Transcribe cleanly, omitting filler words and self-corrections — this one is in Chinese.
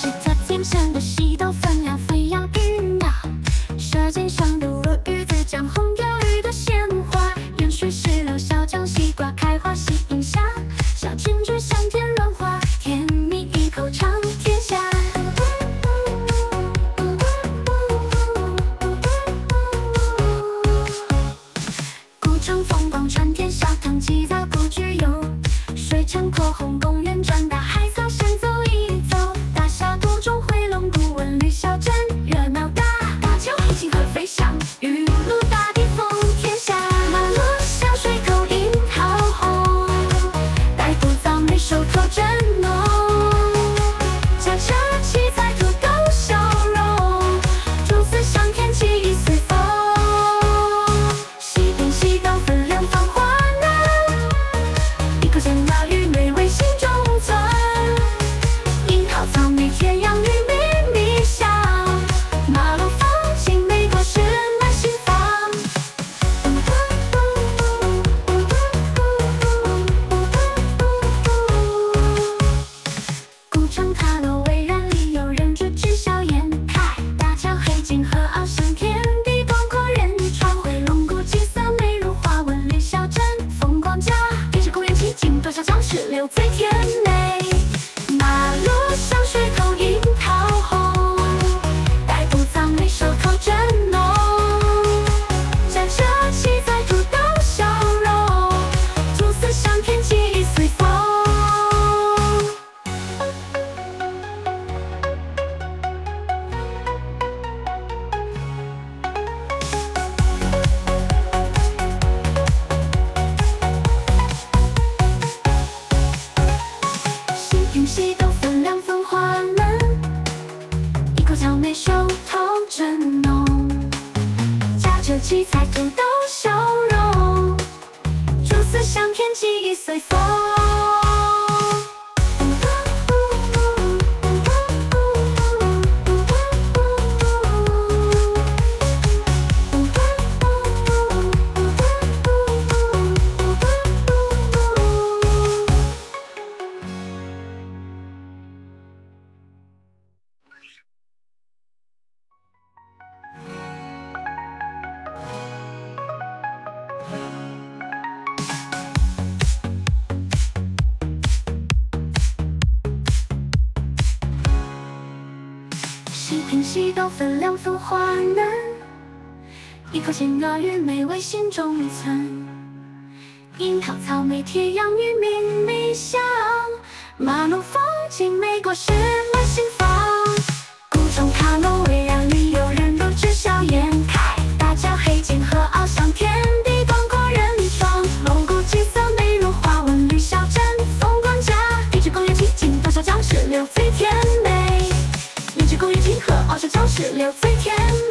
是特天生的喜豆分量飞扬鱼苗，舌尖上的落鱼子酱红钓鱼的鲜花，盐水石榴小酱西瓜开花喜迎夏，小甜菊香甜软滑，甜蜜一口尝天下。古城风光传天下，唐吉杂不具有，水城口红公园转大海草山走一走，大峡谷中回龙古文旅小镇热闹大，大桥黑金河飞翔，玉露大地封天下，马路小水口樱桃红，带不早美手头真浓，驾车七彩土豆笑容，竹丝香甜记忆随风，西边西到分量芳华浓，一口鲜辣鱼美味心中存，樱桃草莓甜洋芋蜜蜜香，马路风景美果实满心房。古城塔楼巍然里有人住枝笑颜开，大桥黑金河翱翔天地广阔人窗，回龙谷景色美如画，文旅小镇风光佳，电视公园奇景多少江石榴最甜美，马路香水口樱桃红，带不早美手头真浓，驾车七彩土豆笑容，竹丝香甜记忆随风。西平西豆分量分花嫩，一口草莓手头真浓，夹着七彩土豆笑容，竹丝香甜记忆随风。西平西豆分量分花嫩，一口鲜辣鱼美味心中存，樱桃草莓甜洋芋蜜蜜香，马路风景美果实满心房。古城塔楼巍然里有人如枝笑颜开，大桥黑金河翱翔天地广阔人窗，龙谷景色美如画，文旅小镇风光佳，地质公园奇景多少江石榴最甜美，地质公园金河翱翔江石榴最甜美。